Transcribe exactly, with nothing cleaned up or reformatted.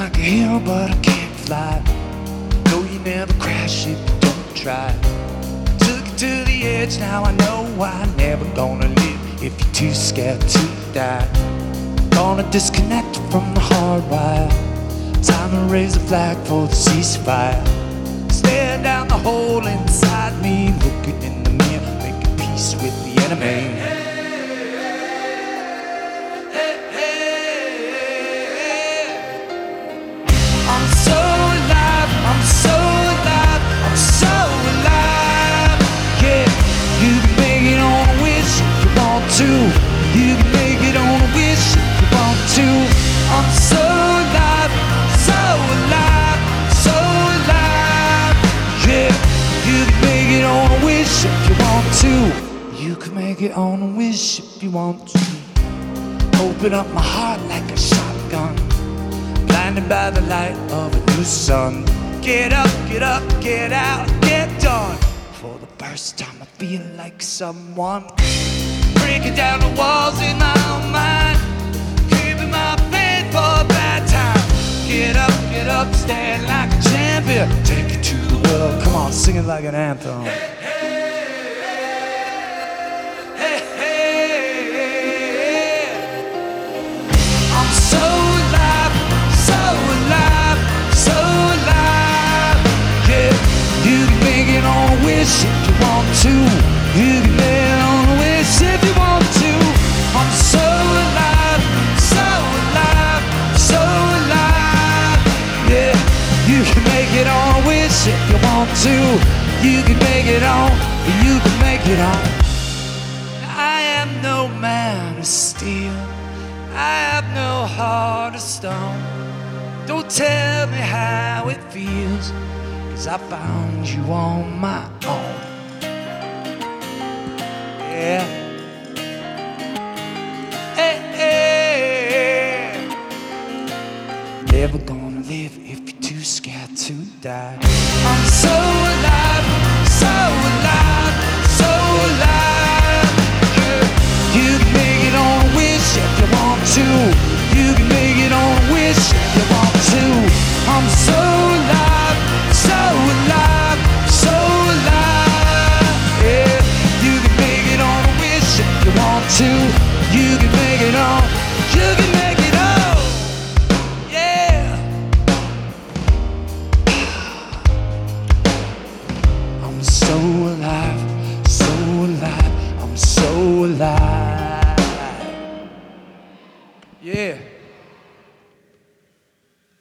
like a hero, but I can't fly. No, you never crash if you don't try. Took it to the edge, now I know I'm never gonna live if you're too scared to die. Gonna disconnect from the hard wire. Time to raise a flag for the ceasefire. Stare down the hole inside me, looking in the mirror, making peace with the enemy. I'm so alive, I'm so alive, I'm so alive. Yeah, you can make it on a wish if you want to. You can make it on a wish if you want to. I'm so alive, so alive, so alive. Yeah, you can make it on a wish if you want to. You can make it on a wish if you want to. Open up my heart like a shotgun, blinded by the light of a new sun. Get up, get up, get out, get done. For the first time I feel like someone, breaking down the walls in my own mind, keeping my faith for a bad time. Get up, get up, stand like a champion, take it to the world. Come on, sing it like an anthem. I'm so alive, so alive, so alive. Yeah, you can make it on a wish if you want to. You can make it on a wish if you want to. I'm so alive, so alive, so alive. Yeah, you can make it on a wish if you want to. You can make it on, you can make it on. I am no man of steel, I have no heart of stone. Don't tell me how it feels, 'cause I found you on my own. Yeah. Hey, hey. Never gonna live if you're too scared to die. I'm so alive, so alive, so alive. Yeah. You can make it on a wish if you want to. You can make it on a wish if you want to. I'm so alive, so alive, so alive. Yeah, you can make it on a wish if you want to. You can make it on, you can make it on. Yeah. I'm so alive, so alive, I'm so alive. Yeah.